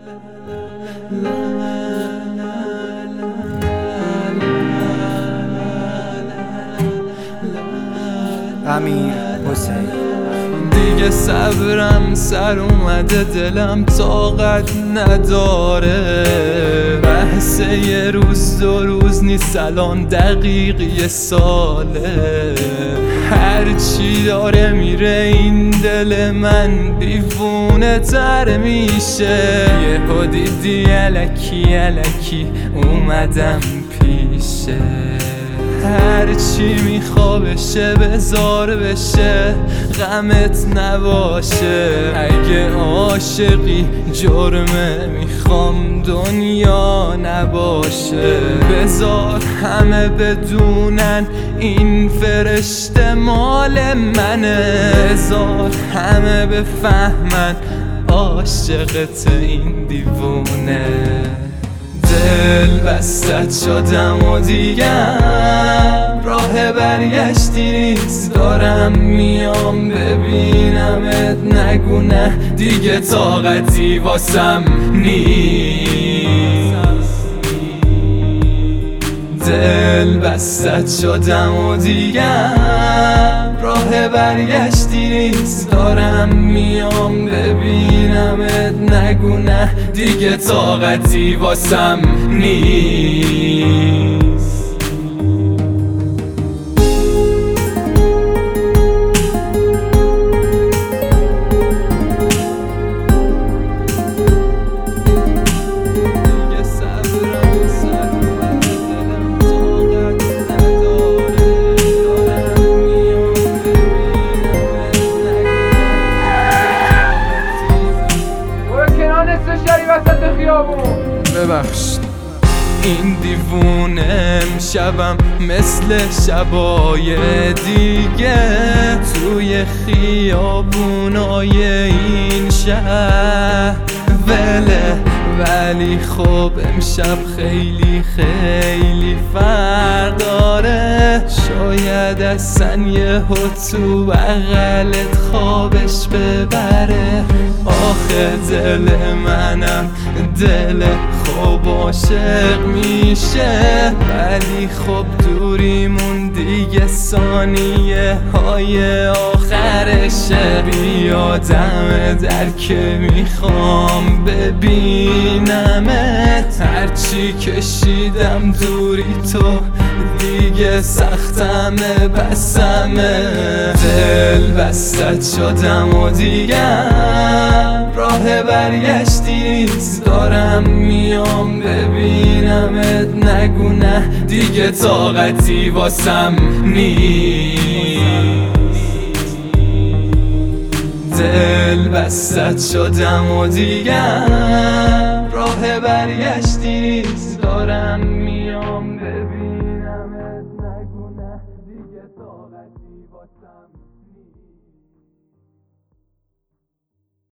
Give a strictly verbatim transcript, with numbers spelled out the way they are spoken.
امیر حسین. دیگه صبرم سر اومده، دلم طاقت نداره. بحث یه روز دو روز نیست، الان دقیق یه ساله. هرچی داره میره این دل من دیوونه تر میشه. یهو دیدی الکی الکی اومدم پیشه. هرچی میخوا بشه بذار بشه، غمت نباشه. اگه عاشقی جرمه، میخوام دنیا نباشه. بذار همه بدونن این فرشته مال منه. بذار همه بفهمن عاشقت این دیوونه. دل بستت شدم و دیگم راه برگشتی نیست. دارم میام ببینمت، نگو نه دیگه طاقتی واسم نیست. دل بستت شدم و دیگم راه برگشتی نیست. دارم میام ببینمت، نگو نه دیگه طاقتی واسم نیست. ببخشید این دیوونه امشبم مثل شبای دیگه توی خیابونای این شهر وله. ولی خب امشب خیلی خیلی فرق داره. شاید اصلا یهو تو بغلت خوابش ببره. آخه دل منم دل خوب عاشق میشه. ولی خب دوریمون دیگه ثانیه های آخرشه. بیا دم در که میخوام ببینمت. هرچی کشیدم دوری تو دیگه سختمه بسمه. دل بستت شدم و دیگم راه برگشتی نیست. دارم میام ببینمت، نگو نه دیگه طاقتی واسم نیست. دل بستت شدم و دیگم راه برگشتی نیست. دارم میام ببینمت، نگو نه دیگه طاقتی واسم نیست.